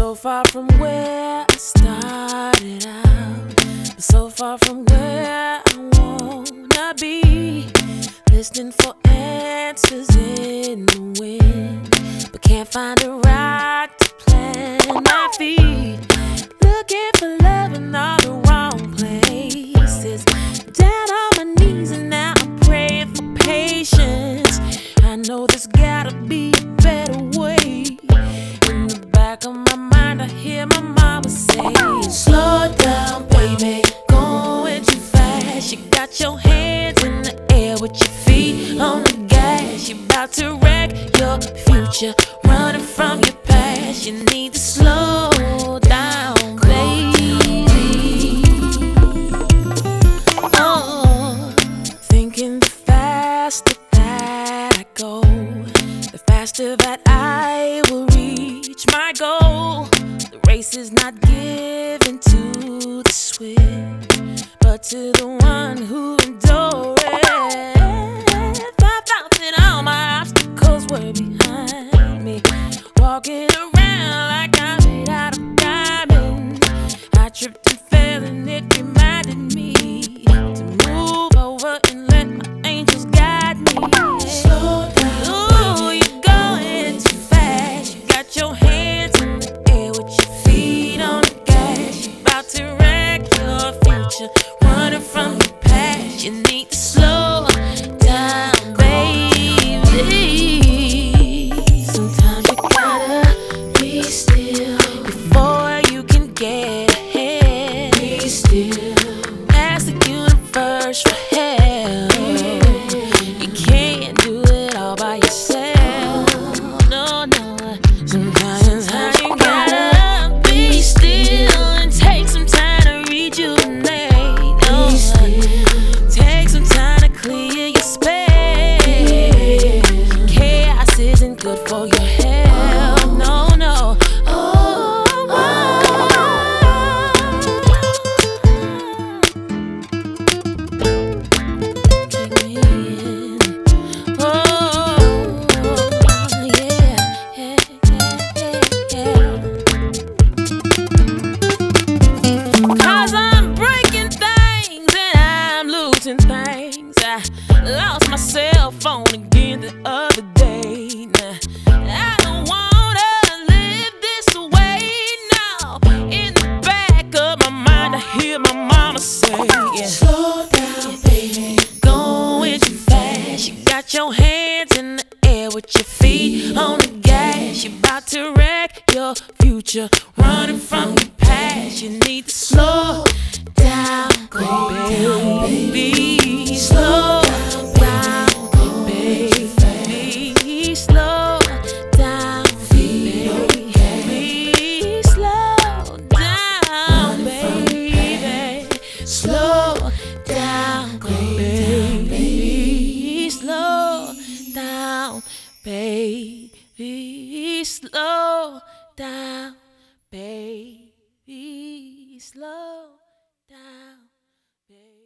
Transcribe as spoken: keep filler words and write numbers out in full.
So far from where I started out, but so far from where I wanna be. Listening for answers in the wind, but can't find a rock to plant my feet. Looking for love in all the wrong places. Down on my knees and now I'm praying for patience. I know there's gotta be a better way. In the back of my mind I hear my mama say, slow down baby, going too fast. You got your hands in the air with your feet on the gas. You're about to wreck your future, running from your past. You need to slow down baby. Oh, thinking the faster that I go, the faster that I will reach my goal. The race is not given to the swift, but to the one who endures. I thought that all my obstacles were behind me, walking around like I'm made out of diamond. I tripped and fell and it reminded me to move over and let my angels guide me. Slow down, ooh, you're going too fast. You got your hands in the air with your feet on the gas. You're about to wreck your future, running from your past. You need to slow down, baby. Sometimes you gotta be still before you can get ahead. Be still. Ask the universe for help. You can't do it all by yourself. No, no. Sometimes you gotta be still and take some time to rejuvenate. No, take some time to clear your space. Chaos isn't good for your health. No, no. Oh, take me in. Oh, yeah, yeah, yeah, yeah. Cause I'm breaking things and I'm losing things. I lost my cell phone again the other day. Nah, I don't wanna live this way now. In the back of my mind I hear my mama say, yeah, slow down baby, going too fast. You got your hands in the air with your feet on the gas. You're about to wreck your future, running from your past. You need to slow down, baby. Slow down, baby. Slow down, baby. Slow down, baby. Slow down, baby. Slow down, baby. Slow down, baby. Slow down, baby.